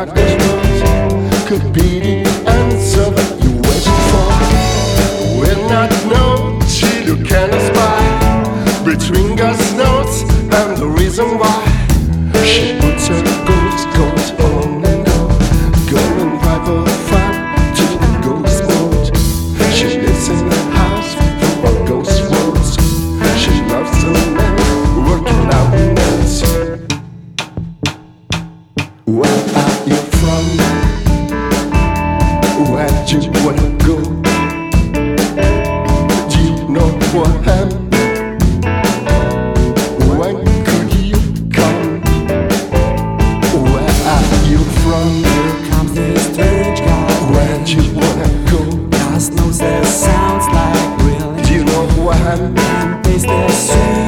what this world could be the answer that you wish for. Will not know till you can spy between God's notes and the reason why she puts her ghost on and on, going 505 to the ghost mode. She lives in a house full of ghost roads. She loves a man working out nights. Where are you from? Where'd you wanna go? Do you know what happened? When could you come? Where are you from? Here comes this strange guy. Where'd you wanna go? God knows that sounds like real. Do you know what happened? And taste the sweet.